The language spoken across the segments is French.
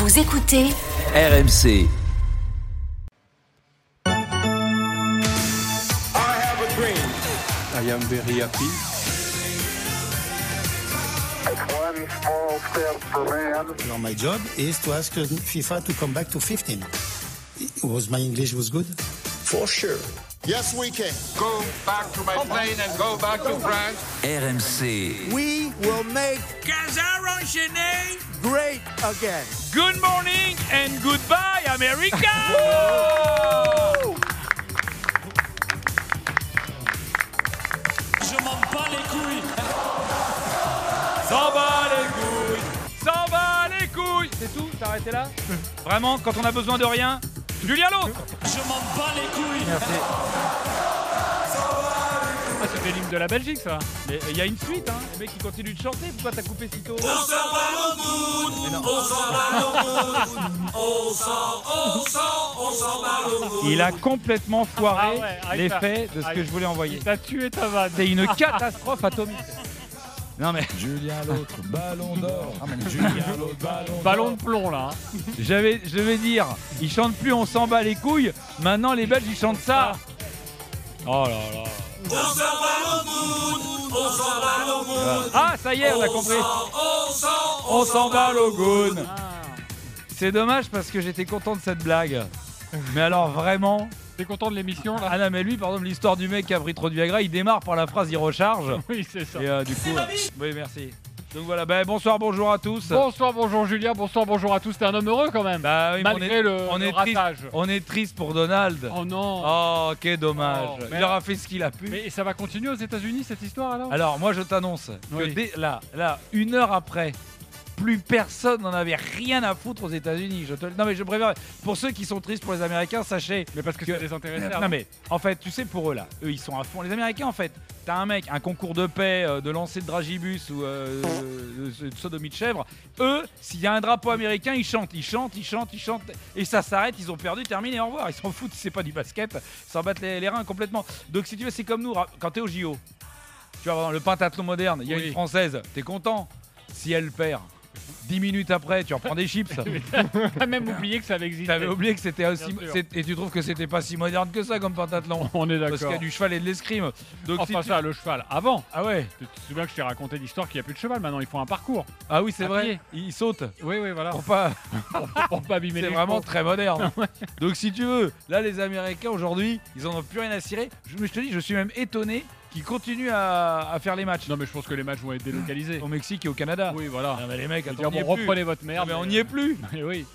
Vous écoutez RMC. I am very happy. One small step for man. Now my job is to ask FIFA to come back to 15. Was my English was good? For sure. Yes, we can. Go back to my plane and go back to France. RMC. We will make Khazar enchaîné. great again. Good morning and goodbye, America. Je m'en bats les couilles. S'en bat les couilles. S'en bat les couilles. C'est tout? T'as arrêté là? Vraiment, quand on a besoin de rien, Julien l'autre. Je m'en bats les couilles. Merci. Ah, c'était l'hymne de la Belgique, ça. Mais il y a une suite, hein. Les mecs qui continuent de chanter. Pourquoi t'as coupé si tôt? On s'en bat le moon. On s'en bat le moon. On s'en bat le moon. Il a complètement foiré avec l'effet de ce que je voulais envoyer. T'as tué ta vanne. C'est une catastrophe atomique. Non mais Julien l'autre, ballon d'or. Julien l'autre, Ballon de plomb là. je vais dire, ils chantent plus on s'en bat les couilles. Maintenant les Belges ils chantent ça. Oh là là. On s'en bat le moon. On s'en bat le moon. Ah ça y est on a compris. On s'en bat le goon. C'est dommage parce que j'étais content de cette blague. Mais alors vraiment. T'es content de l'émission là? Ah non mais lui par exemple l'histoire du mec qui a pris trop de Viagra, il démarre par la phrase il recharge. Oui c'est ça. Et du coup. Oui merci. Donc voilà, bonsoir, bonjour à tous. Bonsoir, bonjour Julien, bonsoir, bonjour à tous. T'es un homme heureux quand même. Bah oui, malgré le ratage. On est triste pour Donald. Oh non. Oh, quel dommage. Oh, il aura fait ce qu'il a pu. Mais ça va continuer aux États-Unis cette histoire alors? Alors moi je t'annonce que Oui. dès là, une heure après, plus personne n'en avait rien à foutre aux États-Unis. Non mais je préfère. Pour ceux qui sont tristes pour les Américains, sachez. Mais parce que ça les intéresse. Non mais en fait, tu sais pour eux là, eux ils sont à fond. Les Américains en fait, t'as un mec, un concours de paix, de lancer de dragibus ou de sodomie de chèvre. Eux, s'il y a un drapeau américain, ils chantent, et ça s'arrête. Ils ont perdu, terminé, au revoir. Ils s'en foutent. C'est pas du basket, ils s'en battent les reins complètement. Donc si tu veux, c'est comme nous quand t'es au JO. Tu vois, le pentathlon moderne, il y a une Française, t'es content. Si elle perd. 10 minutes après, tu reprends des chips. T'as même oublié que ça avait existé. T'avais oublié que c'était aussi. Et tu trouves que c'était pas si moderne que ça comme pentathlon? On est d'accord. Parce qu'il y a du cheval et de l'escrime. Donc enfin si ça, le cheval. Avant. Ah ouais. Tu te souviens que je t'ai raconté l'histoire qu'il n'y a plus de cheval maintenant, ils font un parcours. Ah oui, c'est À vrai. pied. Ils sautent. Oui, voilà. Pour pas. Pour pas abîmer les C'est vraiment chevaux. très moderne. Donc si tu veux, là les Américains aujourd'hui, ils en ont plus rien à cirer. Je te dis, je suis même étonné qu'ils continuent à faire les matchs. Non mais je pense que les matchs vont être délocalisés. Au Mexique et au Canada. Oui, voilà. Non mais les mecs, Dire, attends, on y est bon, plus. reprenez votre merde. Non, mais on n'y est plus. Mais oui.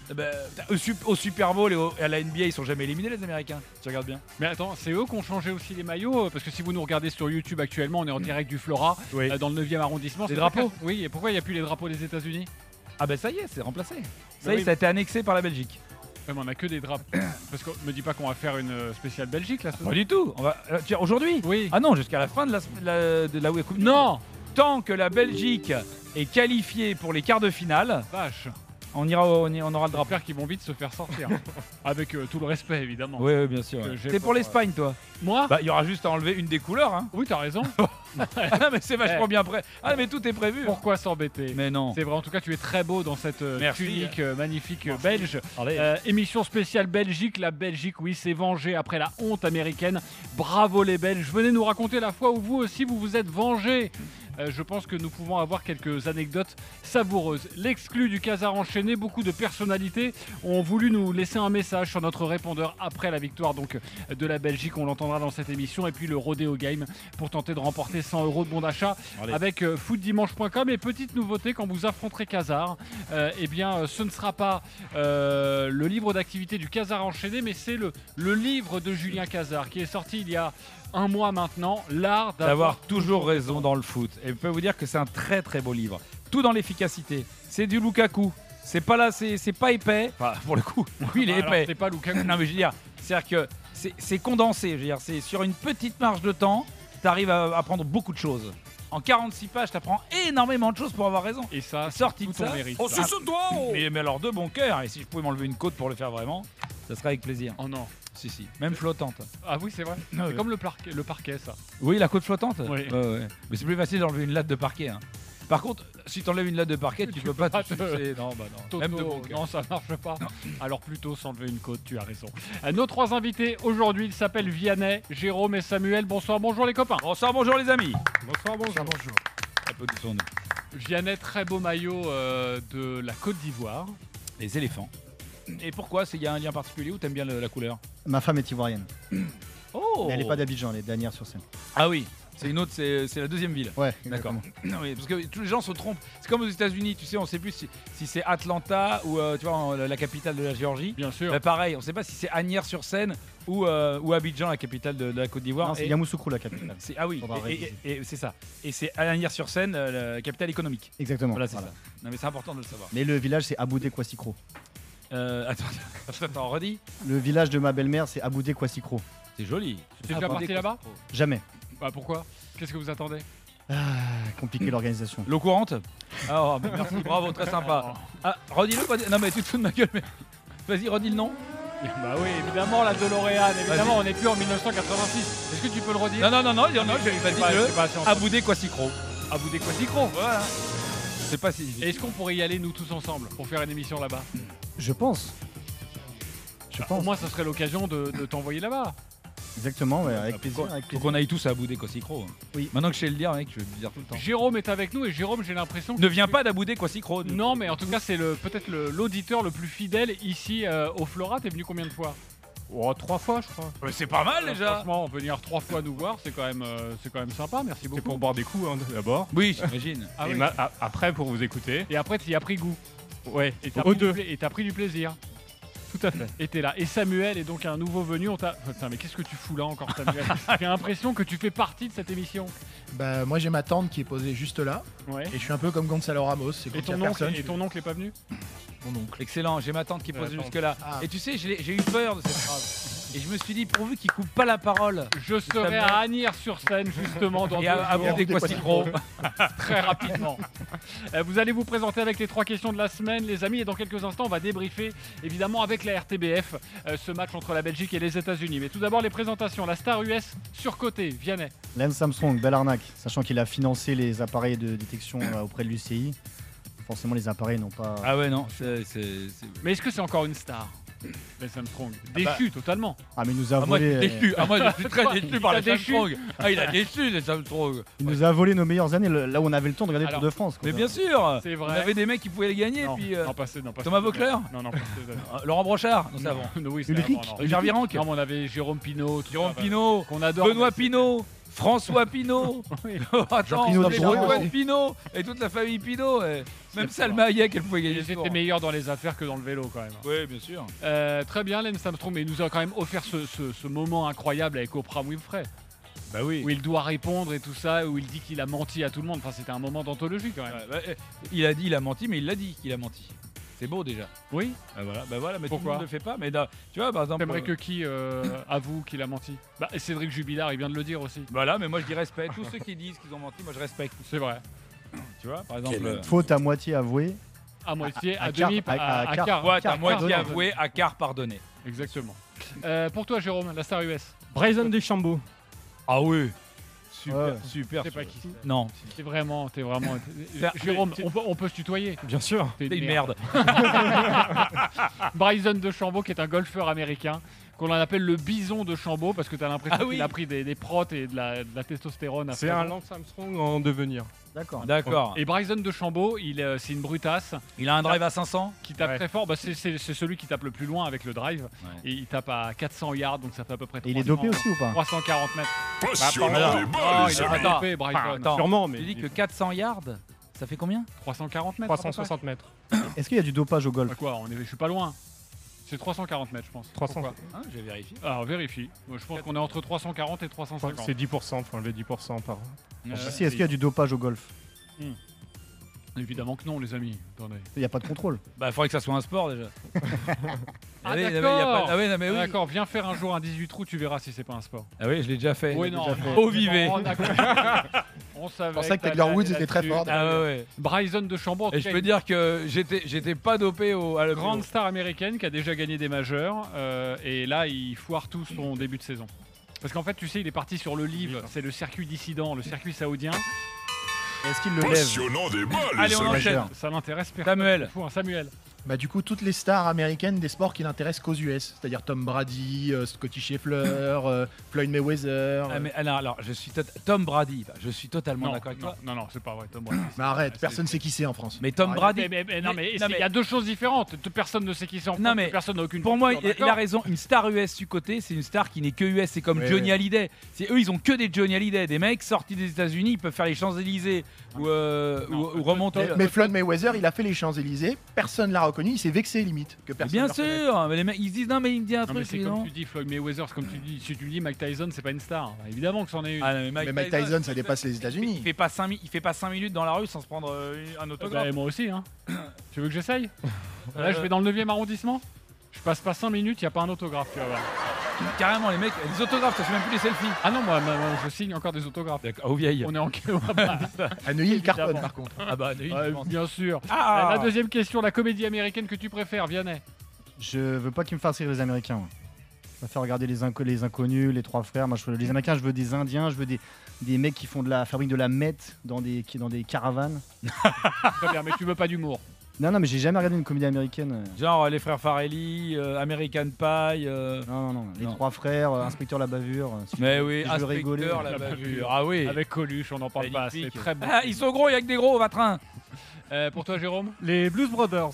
Au Super Bowl et à la NBA, ils sont jamais éliminés les Américains. Tu regardes bien. Mais attends, c'est eux qui ont changé aussi les maillots. Parce que si vous nous regardez sur YouTube actuellement, on est en direct du Flora, Oui. dans le 9e arrondissement. Les C'est drapeaux. Oui, et pourquoi il n'y a plus les drapeaux des États-Unis? Ah ben ça y est, c'est remplacé. Ça oui. y est, ça a été annexé par la Belgique. Ouais, mais on a que des drapeaux. Parce que me dis pas qu'on va faire une spéciale Belgique là. Pas du tout. On va aujourd'hui. Oui. Ah non, jusqu'à la fin de la Coupe du Monde. Non. Tant que la Belgique est qualifiée pour les quarts de finale, Vache. on aura le drapeau. J'espère qu'ils vont vite se faire sortir. Avec tout le respect évidemment. Oui, bien sûr. Que j'ai C'est pour pour, l'Espagne, toi. Moi? Bah, il y aura juste à enlever une des couleurs. Hein. Oui, t'as raison. Ah non, mais c'est vachement bien prêt. Ah, mais tout est prévu. Pourquoi s'embêter? Mais non. C'est vrai, en tout cas, tu es très beau dans cette Merci. tunique magnifique belge. Allez. Émission spéciale Belgique. La Belgique, oui, s'est vengée après la honte américaine. Bravo les Belges. Venez nous raconter la fois où vous aussi, vous vous êtes vengés. Je pense que nous pouvons avoir quelques anecdotes savoureuses. L'exclu du Khazar enchaîné, beaucoup de personnalités ont voulu nous laisser un message sur notre répondeur après la victoire donc de la Belgique. On l'entendra dans cette émission. Et puis le Rodeo Game pour tenter de remporter 100 € de bon d'achat avec footdimanche.com. Et petite nouveauté, quand vous affronterez Khazar, eh bien ce ne sera pas le livre d'activité du Khazar enchaîné, mais c'est le livre de Julien Khazar qui est sorti il y a un mois maintenant, l'art d'avoir toujours raison dans le foot. Et je peux vous dire que c'est un très très beau livre. Tout dans l'efficacité. C'est du Lukaku. C'est pas là, c'est pas épais. Enfin, pour le coup, lui il est Alors, épais. c'est pas Lukaku. Non mais je veux dire, c'est-à-dire que c'est condensé. Je veux dire, c'est sur une petite marge de temps, t'arrives à apprendre beaucoup de choses. En 46 pages, t'apprends énormément de choses pour avoir raison. Et ça, sorti tout de ça. ton mérite. On suce toi. Mais alors de bon cœur. Et si je pouvais m'enlever une côte pour le faire vraiment, ça serait avec plaisir. Oh non. Si, même flottante. Ah oui, c'est vrai. Ah, c'est ouais. comme le parquet, ça. Oui, la côte flottante. Oui. Ouais. Mais c'est plus facile d'enlever une latte de parquet. Hein. Par contre, si t'enlèves une latte de parquet, tu peux pas pas te te- sucer. Non, bah non. Toto, Même de bon cœur. non, ça marche pas. Alors plutôt s'enlever une côte, tu as raison. Nos 3 invités aujourd'hui, ils s'appellent Vianney, Jérôme et Samuel. Bonsoir, bonjour les copains. Bonsoir, bonjour les amis. Bonsoir, bonjour. Applaudissons-nous. Vianney, très beau maillot de la Côte d'Ivoire. Les éléphants. Et pourquoi? Il y a un lien particulier ou t'aimes bien la couleur? Ma femme est ivoirienne. Oh. Mais elle n'est pas d'Abidjan, elle est d'Asnières-sur-Seine. Ah oui, c'est une autre, c'est la deuxième ville. Ouais, D'accord. exactement. Non, oui, parce que tous les gens se trompent. C'est comme aux États-Unis, tu sais, on sait plus si c'est Atlanta ou tu vois la capitale de la Géorgie. Bien sûr. Bah, pareil, on sait pas si c'est Asnières-sur-Seine ou Abidjan, la capitale de la Côte d'Ivoire. Non, c'est Et- Yamoussoukro, la capitale. Ah oui, Faudra réviser. et c'est ça. Et c'est Asnières-sur-Seine, la capitale économique. Exactement. Voilà, c'est voilà. ça. Non mais c'est important de le savoir. Mais le village, c'est Aboudé Kwassikro. Attends, redis. Le village de ma belle-mère, c'est Aboudé Kwassikro. C'est joli. T'es déjà parti là-bas? Jamais. Bah pourquoi? Qu'est-ce que vous attendez? Compliqué l'organisation. L'eau courante. Ah, oh, bah, merci, bravo, très sympa. Ah, redis-le. Non mais tu te fous de ma gueule. Mais... Vas-y, redis le nom. Bah oui, évidemment, la DeLorean, évidemment, on n'est plus en 1986. Est-ce que tu peux le redire? Non, vas-y, le Aboudé Kwassikro. Aboudé Kwassikro. Voilà. C'est pas si. Est-ce qu'on pourrait y aller nous tous ensemble pour faire une émission là-bas? Je pense. Je Au pense. moins, ça serait l'occasion de t'envoyer là-bas. Exactement, ouais, avec plaisir. Faut Avec plaisir. qu'on aille tous à Aboudé Kwassikro. Oui. Maintenant que je sais le dire, mec, je vais le dire tout le temps. Jérôme est avec nous et Jérôme, j'ai l'impression que Ne viens pas d'Aboudé Kwassikro. Non, mais en tout cas, c'est peut-être l'auditeur le plus fidèle ici au Flora. T'es venu combien de fois? Oh, 3 fois, je crois. Mais c'est pas mal déjà. Franchement, venir 3 fois nous voir, c'est quand même sympa. Merci C'est beaucoup. pour boire des coups, hein, d'abord. Oui, j'imagine. Ah Et oui. après, pour vous écouter. Et après, tu y as pris goût. Ouais, Et t'as aux deux. pris du plaisir. Tout à fait. Et t'es là. Et Samuel est donc un nouveau venu. Putain, mais qu'est-ce que tu fous là encore, Samuel? J'ai l'impression que tu fais partie de cette émission. Bah moi j'ai ma tante qui est posée juste là Ouais. et je suis un peu comme Gonzalo Ramos. C'est Et quand il y a ton oncle, personne, et ton oncle est pas venu? mon oncle. Excellent, j'ai ma tante qui pose Attends. jusque-là. Ah. Et tu sais, j'ai eu peur de cette phrase. Et je me suis dit, pourvu qu'il coupe pas la parole. Je serai à Asnières-sur-Seine justement dans Et 2 à jours. Aboudé Kwassikro. Très rapidement. Vous allez vous présenter avec les 3 questions de la semaine, les amis, et dans quelques instants, on va débriefer évidemment avec la RTBF ce match entre la Belgique et les États-Unis. Mais tout d'abord, les présentations. La star US surcotée, Vianney. Lance Armstrong, belle arnaque. Sachant qu'il a financé les appareils de détection auprès de l'UCI. Forcément, les appareils n'ont pas. Ah ouais, non, Mais est-ce que c'est encore une star, Lance Armstrong? Déchu totalement. Ah, mais il nous a moi, volé. je suis déçu. Ah, moi, je suis très Quoi déçu Il par t'a les déçu Armstrong. Ah, il a déçu, les Armstrong. Il nous a volé nos meilleures années, là où on avait le temps de regarder le Alors, Tour de France. quoi. Mais bien sûr. C'est On vrai. avait des mecs qui pouvaient les gagner. Non, Puis, non, passez, non, passez. Thomas Voeckler. Non, pas ces années. Laurent Brochard, non, c'est avant. Non, oui, c'est Ulrich. avant, non. Richard Virenque. Non, mais on avait Jérôme Pinault. tout Jérôme ça, Pinault. qu'on adore. Benoît mais c'est- Pinault. François Pinault. Oui. Attends, Pinault les de Dreux, Antoine aussi. Pinault. Et toute la famille Pinault. Même C'est Salma Hayek, elle pouvait Ils gagner. étaient meilleurs dans les affaires que dans le vélo quand même. Oui, bien sûr. Très bien, Lance Armstrong, mais il nous a quand même offert ce moment incroyable avec Oprah Winfrey, Bah oui. où il doit répondre et tout ça, où il dit qu'il a menti à tout le monde. Enfin, c'était un moment d'anthologie quand même. Il a dit, il a menti, mais il l'a dit qu'il a menti. C'est beau déjà. Oui. Bah voilà, mais Pourquoi tout le monde ne le fait pas. Mais tu vois, par exemple. T'aimerais que qui avoue qu'il a menti? Bah, et Cédric Jubilard, il vient de le dire aussi. Voilà, mais moi je dis respect. Tous ceux qui disent qu'ils ont menti, moi je respecte. C'est vrai. Tu vois, par exemple. Faute à moitié avouée. À moitié, à À demi, quart, à à quart. quart. Soit à moitié pardonné. avoué, à quart pardonné. Exactement. Pour toi, Jérôme, la star US. Bryson DeChambeau. Ah oui. Super, Ouais. super. Je sais pas qui c'est. Non, T'es vraiment. Faire- Jérôme, on peut se tutoyer. Bien sûr. T'es t'es une merde. Bryson DeChambeau, qui est un golfeur américain, qu'on appelle le bison de Chambaud, parce que t'as l'impression Ah oui. qu'il a pris des protes et de la testostérone. à C'est présent. un Lance Armstrong en devenir. D'accord. D'accord. Et Bryson DeChambeau, c'est une brutasse Il a un drive à 500. qui tape Ouais. très fort. Bah, c'est celui qui tape le plus loin avec le drive. Ouais. Et il tape à 400 yards, donc ça fait à peu près Et il est 300, dopé aussi ou pas? 340 mètres. Passionnant Non, débat, il les est amis. pas dopé, Bryson. Attends, Sûrement, tu mais dis que 400 yards, ça fait combien? 340 mètres. à peu près. 360 mètres. Est-ce qu'il y a du dopage au golf? Bah quoi, je suis pas loin. C'est 340 mètres, je pense. 300. Pourquoi? Hein, je vais vérifier. Alors vérifie. Moi, je pense qu'on est entre 340 et 350. C'est 10%, faut enlever 10% par. Si, est-ce qu'il y a du dopage au golf? Évidemment que non, les amis. Attendez. Il n'y a pas de contrôle. Bah, il faudrait que ça soit un sport déjà. Ah, oui, d'accord. y a pas- ah oui, non, mais oui. D'accord, viens faire un jour un 18 trous, tu verras si c'est pas un sport. Ah oui, je l'ai déjà fait. Oui, non, déjà fait. non, Au vivet. non, d'accord. On savait. Je pensais que t'allais Tiger Woods aller était très là-dessus. fort. Ah ouais, ouais. Bryson DeChambeau, en Et tout je cas, peux une dire que j'étais pas dopé à la grande star américaine qui a déjà gagné des majeurs. Et là, il foire tout son début de saison. Parce qu'en fait, tu sais, il est parti sur le livre. C'est le circuit dissident, le circuit saoudien. Est-ce qu'il le lève? Passionnant débat, les Allez, on amis. enchaîne. Ça m'intéresse personne. Samuel. Samuel. Bah du coup toutes les stars américaines des sports qui n'intéressent qu'aux US, c'est-à-dire Tom Brady, Scotty Scheffler, Floyd Mayweather. Ah, mais alors, je suis Tom Brady. Je suis totalement Non, d'accord avec toi. non, c'est pas vrai, Tom Brady. Mais arrête, personne sait qui c'est en France. Mais Tom Brady. Non, mais il y a deux choses différentes. Personne ne sait qui c'est en France. Non, mais personne n'a aucune. Pour moi, culture, il a raison. Une star US du côté, c'est une star qui n'est que US. C'est comme Ouais, Johnny ouais. Hallyday. C'est eux, ils ont que des Johnny Hallyday, des mecs sortis des États-Unis. Ils peuvent faire les Champs-Élysées ou remonter. Mais Floyd Mayweather, il a fait les Champs-Élysées, personne l'a reconnu, il s'est vexé limite que personne. Bien le reconnaisse. sûr, mais les mecs ils se disent non mais il me dit un Non, mais truc. c'est lui, comme non tu dis Floyd Mayweather, c'est comme tu dis. Si tu dis Mike Tyson, c'est pas une star. Évidemment que c'en est une. Ah, non, Mais Mike Tyson, ça dépasse les Il États-Unis. fait pas 5 minutes dans la rue sans se prendre un autographe. Bah, moi aussi, hein. Tu veux que j'essaye? Là, je vais dans le 9e arrondissement. Je passe pas 5 minutes, y a pas un autographe, tu vas voir. Carrément les mecs, des autographes, tu fais même plus les selfies. Ah non, moi, je signe encore des autographes. D'accord, aux vieilles. On est en À Neuilly, il cartonne Évidemment. par contre. Ah bah Neuilly, je pense. bien sûr. Ah. La deuxième question, la comédie américaine que tu préfères, Vianney. Je veux pas qu'ils me fassent rire les Américains. Ouais. Je préfère regarder les inconnus, les trois frères. Moi, les Américains, je veux des Indiens, je veux des mecs qui font de la fabrique de la meth dans des caravanes. Très bien, mais tu veux pas d'humour. Non, mais j'ai jamais regardé une comédie américaine. Genre les frères Farrelly, American Pie. Non, les Non. trois frères, Inspecteur la bavure. Mais oui, je veux rigoler. Inspecteur la bavure. Ah oui. Avec Coluche, on en parle pas assez. Magnifique. Très bon. Ah, ils sont gros, il y a que des gros, Vatrin. Pour toi, Jérôme? Les Blues Brothers.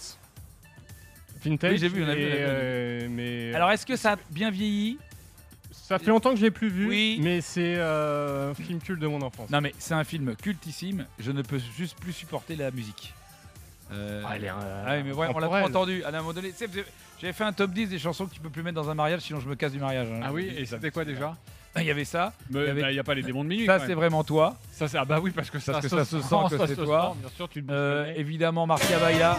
Vintage. Oui, j'ai vu, on a vu, mais Alors est-ce que ça a bien vieilli? ça fait longtemps que je l'ai plus vu, Oui. mais c'est un film culte de mon enfance. Non mais c'est un film cultissime, je ne peux juste plus supporter la musique. Elle est Ah oui, mais ouais, on l'a pas temporelle. entendu. À un moment donné, j'avais fait un top 10 des chansons que tu peux plus mettre dans un mariage, sinon je me casse du mariage. hein. Ah oui, et c'était quoi déjà? Il y avait ça. Mais Il y avait- y a pas les démons de minuit. Ça quand c'est même. vraiment toi. Ça, c'est ah bah oui, parce que ça Parce que se ça se sent que ça c'est se toi. sent, bien sûr, tu le connais. Évidemment, Marcia Baila.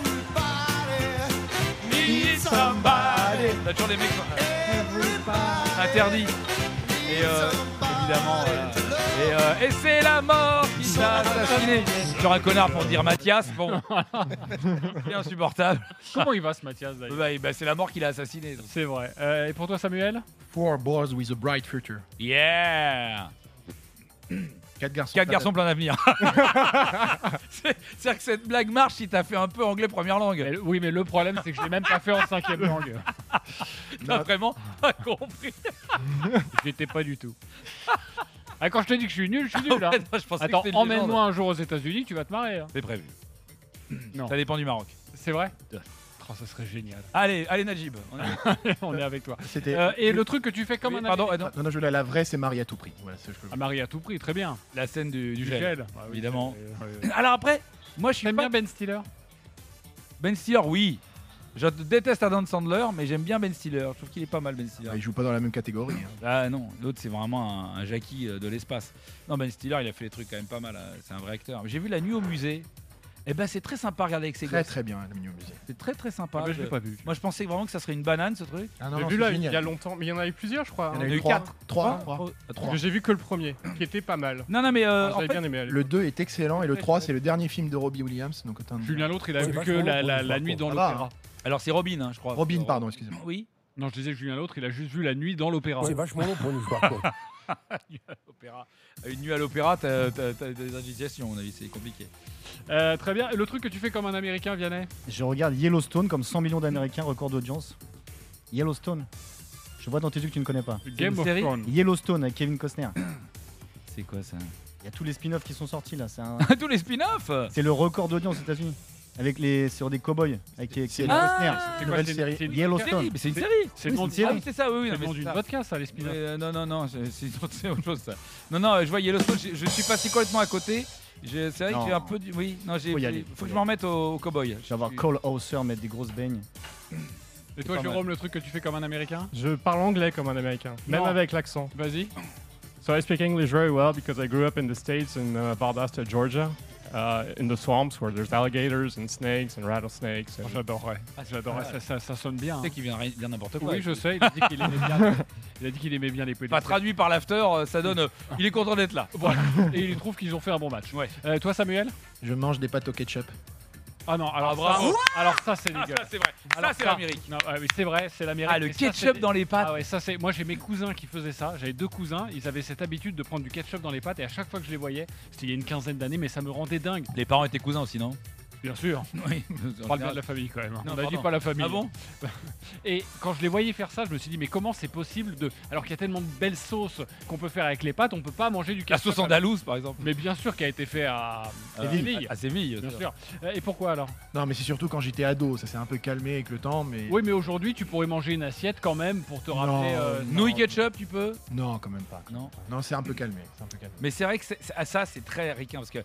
T'as toujours des mecs qui sont interdits. Et évidemment, voilà. Et c'est la mort qui t'a assassiné. Genre un connard pour dire Mathias. Bon, c'est insupportable. Comment il va ce Mathias d'ailleurs? Bah, c'est la mort qui l'a assassiné. donc. C'est vrai. Et pour toi, Samuel? Four boys with a bright future. Yeah. 4 garçons. 4 garçons plein d'avenir. C'est-à-dire que cette blague marche si t'as fait un peu anglais première langue. Oui, mais le problème, c'est que je l'ai même pas fait en 5e langue. T'as vraiment pas compris. J'étais pas du tout. Ah, quand je te dis que je suis nul, je suis nul là. Ouais, non, je pensais que Attends, c'était une légende. emmène-moi un jour aux États-Unis, tu vas te marrer. hein. C'est prévu. Non. Ça dépend du Maroc. C'est vrai? Ouais. Oh, ça serait génial. Allez Najib. On est avec toi. C'était. Et le truc que tu fais comme Oui, un pardon, Américain. Non, je voulais la vraie, c'est Marie à tout prix. Voilà, c'est ce que je Ah, Marie à tout prix, très bien. La scène du Du gel. gel. Ah oui, Évidemment. c'est- Alors après, moi je suis T'aimes pas... bien Ben Stiller? Ben Stiller, oui. Je déteste Adam Sandler, mais j'aime bien Ben Stiller. Je trouve qu'il est pas mal Ben Stiller. Il joue pas dans la même catégorie. hein. Ah non, l'autre c'est vraiment un Jackie de l'espace. Non, Ben Stiller, il a fait des trucs quand même pas mal. C'est un vrai acteur. J'ai vu La Nuit au musée. Et ben c'est très sympa à regarder avec ses Très gosses. très bien, la mini au musée. C'est très très sympa. Ah, bah, je l'ai pas vu. Moi je pensais vraiment que ça serait une banane ce truc. Ah non, J'ai non, vu c'est là il y génial. a longtemps, mais il y en avait plusieurs, je crois. Il y en a hein. eu eu 3. quatre. 3. Trois. Mais j'ai vu que le premier, qui était pas mal. Non, mais en J'avais fait, bien aimé. Le 2 est excellent et le 3 c'est le dernier film de Robbie Williams. Donc autant dire. Julien l'autre, il a C'est vu que vachement long pour la une fois, nuit dans ça va, l'opéra. alors c'est Robin, hein, je crois. Robin, pardon, excusez-moi. Oui. Non, je disais que Julien l'autre, il a juste vu la nuit dans l'opéra. C'est vachement long pour une histoire. quoi. L'opéra. Une nuit à l'opéra, t'as des indications, à mon avis, c'est compliqué. Très bien. Et le truc que tu fais comme un Américain, Vianney? Je regarde Yellowstone comme 100 millions d'Américains, record d'audience. Yellowstone. Je vois dans tes yeux que tu ne connais pas. Game une of série Thrones. Yellowstone avec Kevin Costner. C'est quoi ça? Il y a tous les spin-offs qui sont sortis là. Tous les spin-offs. C'est le record d'audience aux États-Unis. Avec sur des cowboys. Avec Kevin C'est Costner. C'est quoi, Nouvelle c'est- série. c'est une Yellowstone. Mais c'est une série. C'est Oui, le nom c'est une du- Ah oui, c'est ça, oui, oui. c'est non, le mais nom c'est d'une ça. podcast, ça, les spin-offs. Non, c'est autre chose ça. Non, je vois Yellowstone, je suis passé complètement à côté. C'est vrai que Non. j'ai un peu. Oui, non, Faut y aller, faut que je m'en remette au cowboy. Je vais avoir Cole Hauser mettre des grosses beignes. Et toi, pas mal. Jérôme, le truc que tu fais comme un Américain? Je parle anglais comme un américain, même Non. avec l'accent. Vas-y. So I speak English very well because I grew up in the States in Valdosta, Georgia, in the swamps where there's alligators and snakes and rattlesnakes. And J'adorerais. J'adorerais. Ça sonne bien. Tu hein. sais qu'il vient dire n'importe quoi. Oui, je sais. Il a dit qu'il aimait bien. Il a dit qu'il aimait bien les petits. Pas traduit par l'after, ça donne. Il est content d'être là. Voilà. Et il trouve qu'ils ont fait un bon match. Ouais. Toi, Samuel? Je mange des pâtes au ketchup. Ah non, alors bravo. ça c'est Ah, dégueulasse. ça c'est vrai. Alors Ça c'est l'Amérique. Non, oui, c'est vrai, c'est l'Amérique. Ah, le mais ça, ketchup c'est- dans les pâtes. Ah ouais, ça c'est. Moi j'ai mes cousins qui faisaient ça. J'avais 2 cousins, ils avaient cette habitude de prendre du ketchup dans les pâtes et à chaque fois que je les voyais, c'était il y a une quinzaine d'années, mais ça me rendait dingue. Les parents étaient cousins aussi, non? Bien sûr. Oui. On parle bien de la famille quand même. Non, On a dit pardon. pas la famille. Ah bon? Et quand je les voyais faire ça, je me suis dit mais comment c'est possible de alors qu'il y a tellement de belles sauces qu'on peut faire avec les pâtes, on peut pas manger du La ketchup. sauce andalouse, par exemple. Mais bien sûr qui a été fait à Séville. À Séville, Bien ça. sûr. Et pourquoi alors? Non, mais c'est surtout quand j'étais ado, ça s'est un peu calmé avec le temps, mais. Oui, mais aujourd'hui, tu pourrais manger une assiette quand même pour te rappeler. Non. Nouilles ketchup, tu peux? Non, quand même pas. Non. Non, c'est un peu calmé. C'est un peu calmé. Mais c'est vrai que ça, c'est très ricain parce que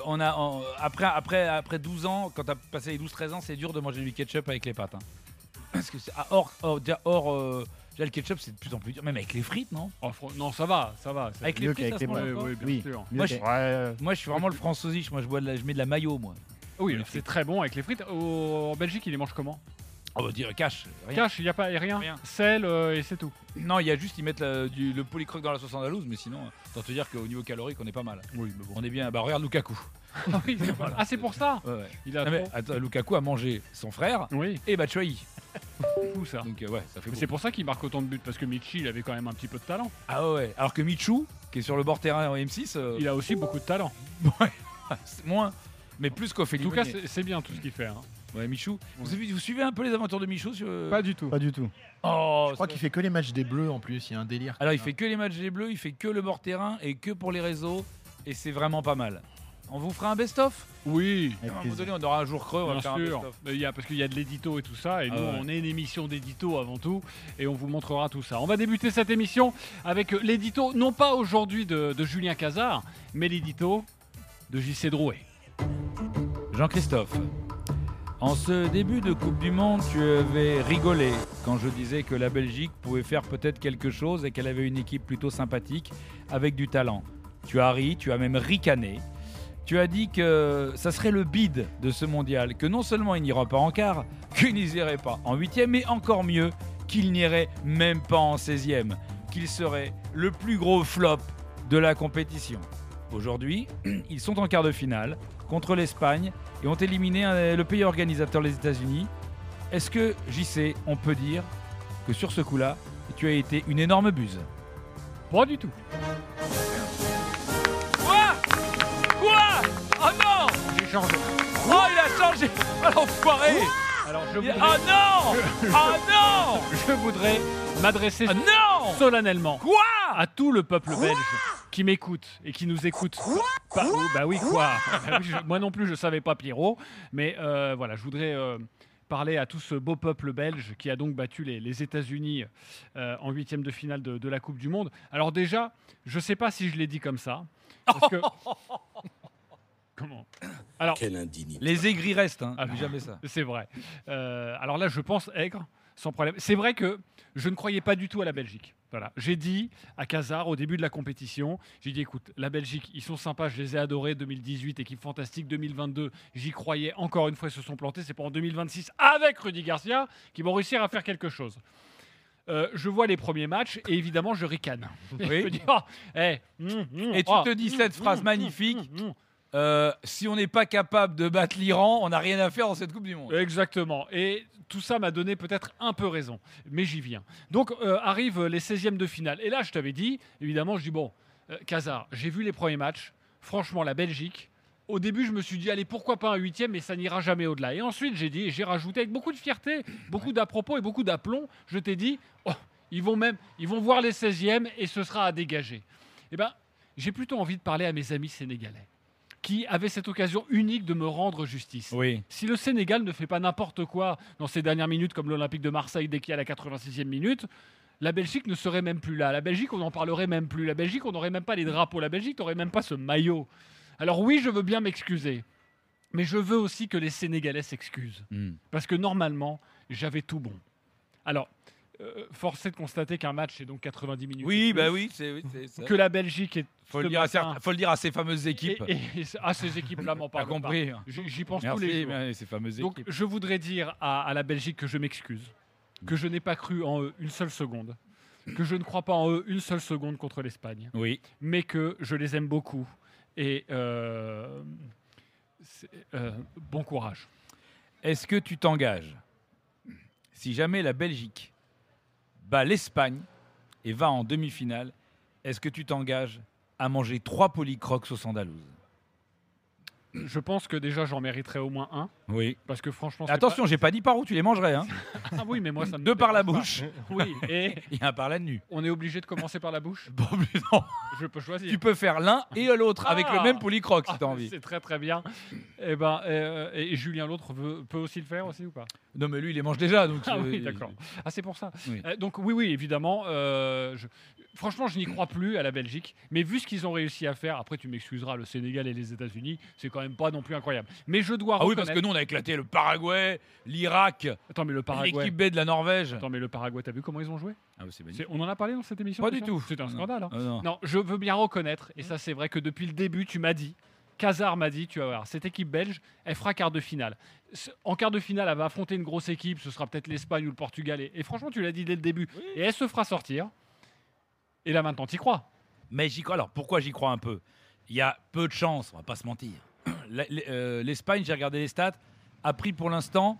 après 12 ans, quand t'as passé les 12-13 ans, c'est dur de manger du ketchup avec les pâtes. Hein. Parce que déjà le ketchup, c'est de plus en plus dur. Même avec les frites, non? Oh, non, ça va. Avec les Mieux frites, qu'avec ça se les mange pâtes. encore? Oui, bien Oui. sûr. Mieux Moi, que- Moi, je suis vraiment le franc-sausage. Moi, je mets de la mayo, moi. Oui, Les c'est très bon avec les frites. En Belgique, ils les mangent comment? On va dire cash. Rien. Cash, il n'y a pas rien. Rien. Sel et c'est tout. Non, il y a juste, ils mettent le polycroque dans la sauce andalouse, mais sinon, autant te dire qu'au niveau calorique, on est pas mal. Oui, mais bon. On est bien. Bah, regarde Lukaku. Ah oui, c'est pour ça. Ouais, ouais. Il a Non, mais trop- attends, Lukaku a mangé son frère Oui, et Batshuayi. fou ça. Donc, ouais, ça fait Mais beau. c'est pour ça qu'il marque autant de buts parce que Michi, il avait quand même un petit peu de talent. Ah ouais. Alors que Michou, qui est sur le bord terrain en M6, Il a aussi beaucoup de talent. c'est moins, mais plus qu'Ophélie. En tout cas, Meunier. c'est bien tout ce qu'il fait. Hein. Ouais, Michou. Vous suivez un peu les aventures de Michou sur... Pas du tout. Pas du tout. Oh, Je crois qu'il fait que les matchs des Bleus en plus, il y a un délire. Alors, il fait que les matchs des Bleus, il fait que le bord terrain et que pour les réseaux, et c'est vraiment pas mal. On vous fera un best-of? Oui, À un moment donné, on aura un jour creux, on va bien faire un sûr. best-of. Parce qu'il y a de l'édito et tout ça. Et Ah nous, ouais. on est une émission d'édito avant tout. Et on vous montrera tout ça. On va débuter cette émission avec l'édito, non pas aujourd'hui de Julien Cazard, mais l'édito de JC Drouet. Jean-Christophe, en ce début de Coupe du Monde, tu avais rigolé quand je disais que la Belgique pouvait faire peut-être quelque chose et qu'elle avait une équipe plutôt sympathique avec du talent. Tu as ri, tu as même ricané. Tu as dit que ça serait le bide de ce mondial, que non seulement il n'ira pas en quart, qu'il n'irait pas en huitième, mais encore mieux, qu'il n'irait même pas en 16e, qu'il serait le plus gros flop de la compétition. Aujourd'hui, ils sont en quart de finale contre l'Espagne et ont éliminé le pays organisateur, les États-Unis. Est-ce que, JC, on peut dire que sur ce coup-là, tu as été une énorme buse? Pas du tout. Quoi? Oh non! J'ai changé. Oh, il a changé! Oh, l'enfoiré! Alors je Oh voudrais, non! Oh non! je voudrais m'adresser Ah non! solennellement Quoi? à tout le peuple belge qui m'écoute et qui nous écoute. Bah oui, quoi. Bah oui, moi non plus, je savais pas, Pierrot. Mais voilà, je voudrais parler à tout ce beau peuple belge qui a donc battu les États-Unis en huitième de finale de la Coupe du Monde. Alors déjà, je sais pas si je l'ai dit comme ça. Parce que... Comment? Alors, Quelle indignité. Les aigris restent, hein. Alors, Jamais ça. c'est vrai. Alors là, je pense aigre, sans problème. C'est vrai que je ne croyais pas du tout à la Belgique. Voilà. J'ai dit à Cazard au début de la compétition, j'ai dit écoute, la Belgique, ils sont sympas, je les ai adorés 2018, équipe fantastique 2022, j'y croyais, encore une fois, ils se sont plantés, c'est pas en 2026 avec Rudy Garcia qu'ils vont réussir à faire quelque chose. Je vois les premiers matchs et évidemment je ricane. Oui. Je me dis, oh, Et tu te dis cette phrase magnifique. Si on n'est pas capable de battre l'Iran, on n'a rien à faire dans cette Coupe du Monde. Exactement. Et tout ça m'a donné peut-être un peu raison. Mais j'y viens. Donc arrivent les 16e de finale. Et là, je t'avais dit, évidemment, je dis, bon, Cazard, j'ai vu les premiers matchs. Franchement, la Belgique, au début, je me suis dit, allez, pourquoi pas un 8e, mais ça n'ira jamais au-delà. Et ensuite, j'ai rajouté avec beaucoup de fierté, beaucoup d'à-propos et beaucoup d'aplomb, je t'ai dit, oh, ils vont voir les 16e et ce sera à dégager. Eh bien, j'ai plutôt envie de parler à mes amis sénégalais, qui avait cette occasion unique de me rendre justice. Oui. Si le Sénégal ne fait pas n'importe quoi dans ces dernières minutes, comme l'Olympique de Marseille dès qu'il y a la 86e minute, la Belgique ne serait même plus là. La Belgique, on n'en parlerait même plus. La Belgique, on n'aurait même pas les drapeaux. La Belgique n'aurait même pas ce maillot. Alors oui, je veux bien m'excuser. Mais je veux aussi que les Sénégalais s'excusent. Parce que normalement, j'avais tout bon. Alors, force est de constater qu'un match, c'est donc 90 minutes. Oui, et plus. bah oui, c'est ça. Que la Belgique est... Faut le dire à ces fameuses équipes. Et à ces équipes-là, m'en T'as parle compris. pas. J'y pense Merci, tous les jours. mais ces fameuses Donc, équipes. je voudrais dire à la Belgique que je m'excuse, que je n'ai pas cru en eux une seule seconde, que je ne crois pas en eux une seule seconde contre l'Espagne, Oui. mais que je les aime beaucoup et bon courage. Est-ce que tu t'engages, si jamais la Belgique bat l'Espagne et va en demi-finale, est-ce que tu t'engages à manger 3 polycrocs sauce andalouse? Je pense que déjà j'en mériterais au moins un. Oui. Parce que franchement. c'est Attention, j'ai pas dit par où tu les mangerais. Hein. Ah oui, mais moi ça me. 2 par la dérange pas. bouche. Oui, et Et un par la nuit. on est obligé de commencer par la bouche. Bon, mais non. Je peux choisir. Tu peux faire l'un et l'autre avec le même polycroc si t'as envie. C'est très très bien. Et Julien l'autre peut aussi le faire aussi ou pas? Non, mais lui, il les mange déjà. Donc Ah oui, d'accord. Ah, c'est pour ça. Oui. Donc oui, évidemment. Franchement, je n'y crois plus à la Belgique. Mais vu ce qu'ils ont réussi à faire, après tu m'excuseras, le Sénégal et les États-Unis, c'est quand même pas non plus incroyable. Mais je dois oui, reconnaître. parce que nous, on a éclaté le Paraguay, l'Irak, Attends, mais le Paraguay. l'équipe B de la Norvège. Attends, mais le Paraguay, t'as vu comment ils ont joué? Ah oui, c'est magnifique. On en a parlé dans cette émission? Pas de du ça tout. C'est un scandale. Hein. Non. Non, je veux bien reconnaître, et ça c'est vrai que depuis le début, tu m'as dit, Khazar m'a dit, tu vas voir, cette équipe belge, elle fera quart de finale. En quart de finale, elle va affronter une grosse équipe, ce sera peut-être l'Espagne ou le Portugal, et franchement, tu l'as dit dès le début, et elle se fera sortir. Et là maintenant, t'y crois? Mais j'y crois. Alors, pourquoi j'y crois un peu? Il y a peu de chance, on va pas se mentir. L'Espagne, j'ai regardé les stats, a pris pour l'instant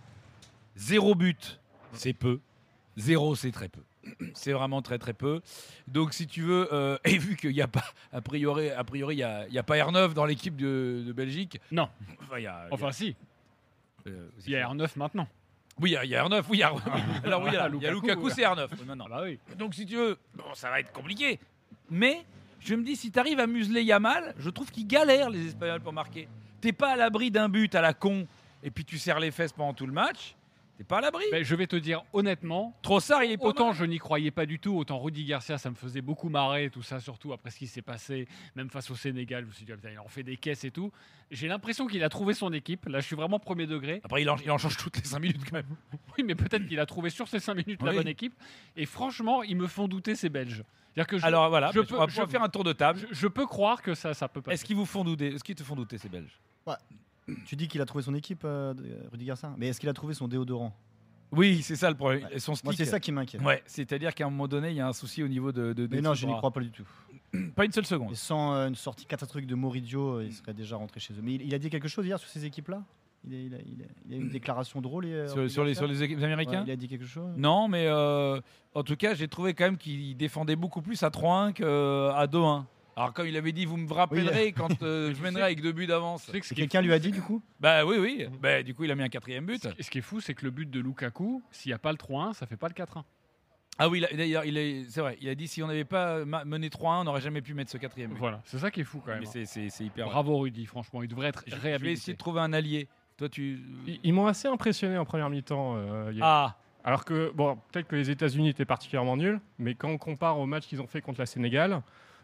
0 but. C'est peu. 0, c'est très peu. C'est vraiment très très peu. Donc si tu veux, et vu qu'il n'y a pas, a priori il y a pas R9 dans l'équipe de Belgique. Non. Enfin, si. Il y a R9 maintenant. Oui, il y a R9. Oui, alors oui, il y a Lukaku, c'est R9. Ah bah oui. Donc si tu veux, bon, ça va être compliqué. Mais je me dis, si tu arrives à museler Yamal, je trouve qu'ils galèrent les Espagnols pour marquer. T'es pas à l'abri d'un but à la con et puis tu serres les fesses pendant tout le match. T'es pas à l'abri. Mais je vais te dire honnêtement, Trossard, il est pas autant mal. je n'y croyais pas du tout, autant Rudy Garcia, ça me faisait beaucoup marrer, tout ça, surtout après ce qui s'est passé, même face au Sénégal. Je me suis dit, putain, il en fait des caisses et tout. J'ai l'impression qu'il a trouvé son équipe. Là, je suis vraiment premier degré. Après, il en change toutes les 5 minutes quand même. Oui, mais peut-être qu'il a trouvé sur ces 5 minutes la Oui. bonne équipe. Et franchement, ils me font douter, ces Belges. C'est-à-dire que Alors voilà, je on va pouvoir faire un tour de table. je peux croire que ça peut passer. Est-ce qu'ils vous font douter? Est-ce qu'ils te font douter, ces Belges? Tu dis qu'il a trouvé son équipe, Rudy Garcia, mais est-ce qu'il a trouvé son déodorant? Oui, c'est ça le problème. Et son Moi, stick. c'est ça qui m'inquiète. Ouais, c'est-à-dire qu'à un moment donné, il y a un souci au niveau de Mais non, je n'y crois pas du tout. Pas une seule seconde. Et sans une sortie catastrophique de Moridio, il serait déjà rentré chez eux. Mais il a dit quelque chose hier sur ces équipes-là? Il a une déclaration drôle Sur les équipes américains? Il a dit quelque chose? Non, mais en tout cas, j'ai trouvé quand même qu'il défendait beaucoup plus à 3-1 qu'à 2-1. Alors, comme il avait dit, vous me rappellerez quand je mènerai avec 2 buts d'avance. Et quelqu'un lui a dit du coup? Bah oui. Bah, du coup, il a mis un 4e but. Et ce qui est fou, c'est que le but de Lukaku, s'il n'y a pas le 3-1, ça fait pas le 4-1. Ah oui, d'ailleurs, c'est vrai. Il a dit si on n'avait pas mené 3-1, on n'aurait jamais pu mettre ce 4e but. Voilà, c'est ça qui est fou quand même. Mais c'est hyper. Bravo Rudy, franchement, il devrait être Je vais réhabilité. essayer de trouver un allié. Toi, tu. Ils m'ont assez impressionné en première mi-temps. Hier. Ah. Alors que, bon, peut-être que les États-Unis étaient particulièrement nuls, mais quand on compare au match qu'ils ont fait contre la Sénégal,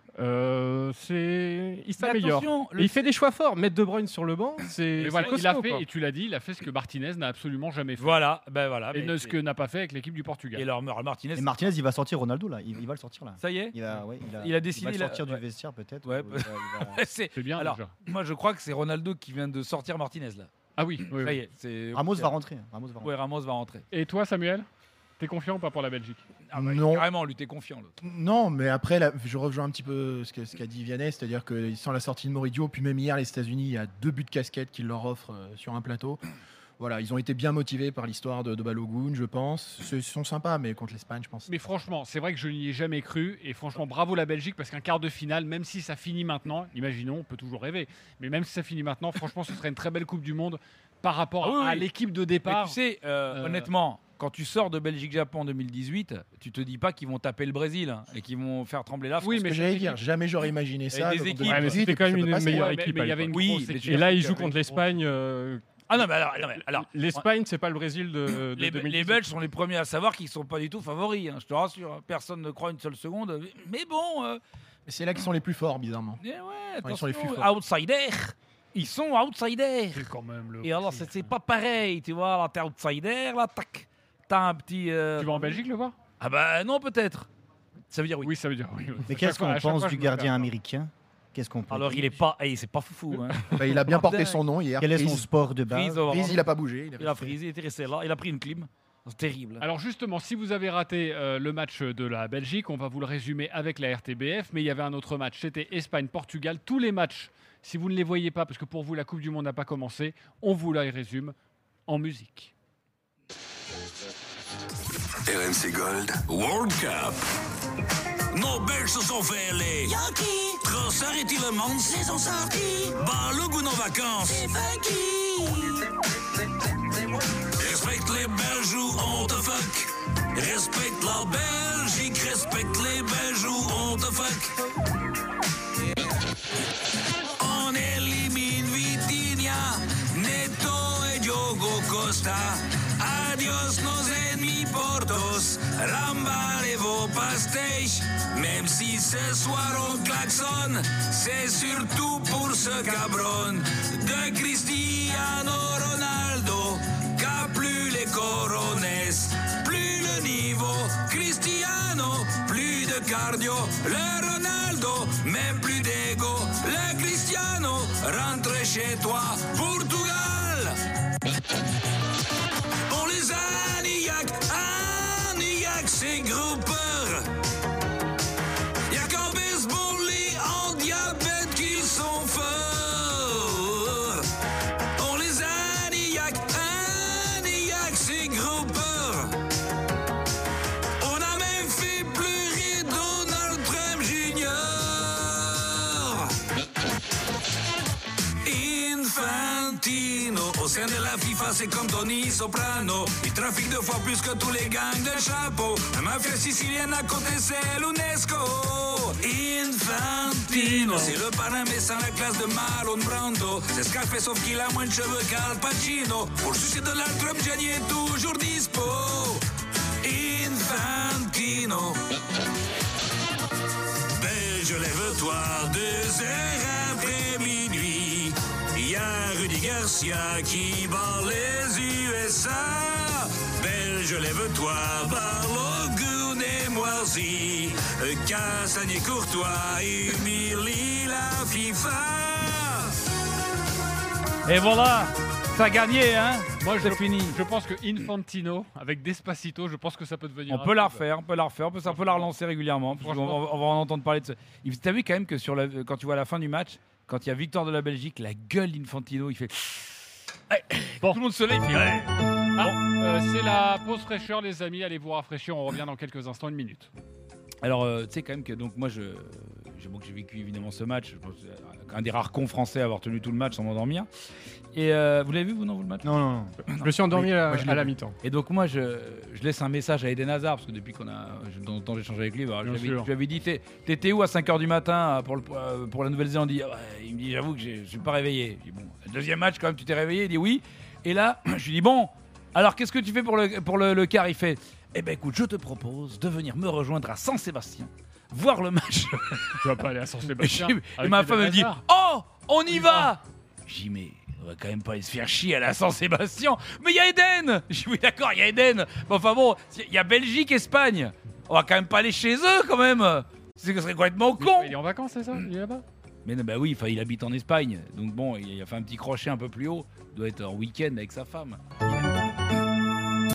il s'améliore. attention, Et il fait des choix forts. Mettre De Bruyne sur le banc, c'est Mais voilà, costaud, il a fait, quoi. et tu l'as dit, il a fait ce que Martinez n'a absolument jamais fait. Voilà. Et ce que n'a pas fait avec l'équipe du Portugal. Et alors, Martinez. Et Martinez, il va sortir Ronaldo là. Il va le sortir là. Ça y est. Il Il a décidé, Il va sortir ouais. du vestiaire peut-être. Ouais. ou il va- C'est bien. Alors, déjà. moi, je crois que c'est Ronaldo qui vient de sortir Martinez là. Ah oui. Ça y est. C'est Ramos va rentrer. Ouais, Ramos va rentrer. Et toi, Samuel, t'es confiant ou pas pour la Belgique? Ah bah, Non. Carrément, lui, t'es confiant. L'autre. Non, mais après, là, je rejoins un petit peu ce qu'a dit Vianney, c'est-à-dire que sans la sortie de Moridio, puis même hier, les États-Unis, il y a 2 buts de casquette qu'ils leur offrent sur un plateau. Voilà, ils ont été bien motivés par l'histoire de Balogun, je pense. Ils sont sympas, mais contre l'Espagne, je pense. Mais franchement, c'est vrai que je n'y ai jamais cru. Et franchement, bravo la Belgique, parce qu'un quart de finale, même si ça finit maintenant, imaginons, on peut toujours rêver, mais même si ça finit maintenant, franchement, ce serait une très belle Coupe du Monde par rapport à l'équipe de Mais départ. tu sais, honnêtement, quand tu sors de Belgique-Japon en 2018, tu te dis pas qu'ils vont taper le Brésil hein, et qu'ils vont faire trembler la France. Oui, mais j'allais dire, jamais j'aurais imaginé ça. des donc, équipes. Ouais, mais c'était quand même une meilleure équipe. mais il y à avait une l'époque. grosse équipe. Et là, ils jouent Il y avait contre une l'Espagne. Ah non, mais alors L'Espagne, c'est pas le Brésil de les 2018. Belges sont les premiers à savoir qu'ils sont pas du tout favoris. Hein, je te rassure, hein. Personne ne croit une seule seconde. Mais bon. C'est là qu'ils sont les plus forts, bizarrement. Ouais, Ils sont les plus attention, forts. outsiders. Ils sont outsiders. C'est quand même le. Et alors, c'est pas pareil, tu vois. Là, t'es outsider, là, tac. T'as un petit. Tu vas en Belgique le voir? Ah bah non, peut-être. Ça veut dire oui. Oui, ça veut dire oui. Mais qu'est-ce qu'on pense du gardien américain? Qu'est-ce qu'on peut Alors, dire? il est pas. C'est pas foufou. Hein. Bah, il a bien porté son nom hier. Quel est son Freeze. sport de base? Freeze, il a pas bougé. Il a frisé, il était resté là. Il a pris une clim. C'est terrible. Alors justement, si vous avez raté le match de la Belgique, on va vous le résumer avec la RTBF, mais il y avait un autre match, c'était Espagne-Portugal. Tous les matchs, si vous ne les voyez pas, parce que pour vous la Coupe du Monde n'a pas commencé, on vous les résume. en musique. RMC Gold World Cup. Nos Belges se sont fait les Yankees. Trossard et Tillemans se sont sortis. Balogun en vacances. C'est funky. Respecte les Belges ou on te fuck. Respecte la Belgique. Respecte les Belges ou on te fuck. On élimine Vitinha, Neto et Diogo Costa. Adios nos ennemis portos, Rambal et vos pastéis. Même si ce soir on klaxonne, c'est surtout pour ce cabron de Cristiano Ronaldo qu'a plus les corones, plus le niveau. Cristiano, plus de cardio, le Ronaldo, même plus d'ego. Le Cristiano, rentre chez toi, Portugal. On les a, Niac, c'est gros peur. Y'a qu'en baseball et en diabète qu'ils sont forts. On les a, Niac, c'est gros peur. On a même fait pleurer Donald Trump Junior. Infantino, au sein de la FIFA, c'est comme Tony Soprano. Il trafique 2 fois plus que tous les gangs de chapeau. La mafia sicilienne à côté, c'est l'UNESCO. Infantino, c'est le parrain mais sans la classe de Marlon Brando. C'est Scarface sauf qu'il a moins de cheveux qu'Al Pacino. Pour le succès de Donald Trump, Gianni est toujours dispo. Infantino. Belge, lève-toi, 2 heures après minuit. Y'a Rudy Garcia qui bat les USA. Belge, lève-toi, Balogun et Moisy. Castagne, Courtois, humilie la FIFA. Et voilà, ça a gagné, hein. Moi, c'est fini. Je pense que Infantino, avec Despacito, je pense que ça peut devenir. On peut la refaire, on peut la relancer régulièrement. Parce qu'on va en entendre parler de ça. T'as vu quand même que quand tu vois la fin du match, quand il y a victoire de la Belgique, la gueule d'Infantino, il fait. Bon. Tout le monde se lève, il fait. Ouais. C'est la pause fraîcheur, les amis. Allez vous rafraîchir. On revient dans quelques instants, 1 minute. Alors, tu sais quand même que donc moi, j'ai vécu évidemment ce match. Je pense, un des rares cons français à avoir tenu tout le match sans m'endormir. Et vous l'avez vu, vous, non, le match? Non. Je me suis endormi à la mi-temps. Et donc moi, je laisse un message à Eden Hazard, parce que depuis de temps en temps j'ai échangé avec lui, je lui avais dit, t'étais où à 5h du matin pour la Nouvelle-Zélande? Il me dit, j'avoue que je suis pas réveillé. Je dis, bon, le deuxième match quand même, tu t'es réveillé? Il dit oui. Et là, je lui dis, bon, alors qu'est-ce que tu fais pour le quart? Il fait, eh ben écoute, je te propose de venir me rejoindre à Saint-Sébastien, voir le match. Tu vas pas aller à Saint-Sébastien? Et ma femme me dit, oh, on y va. Je dis, mais on va quand même pas aller se faire chier à la Saint-Sébastien. Mais il y a Eden. Je dis, oui d'accord, il y a Eden. Mais enfin bon, il y a Belgique, Espagne. On va quand même pas aller chez eux quand même. Ce serait complètement con. Il est en vacances, c'est ça? Il est là-bas? Mais non, bah oui, il habite en Espagne. Donc bon, il a fait un petit crochet un peu plus haut. Il doit être en week-end avec sa femme.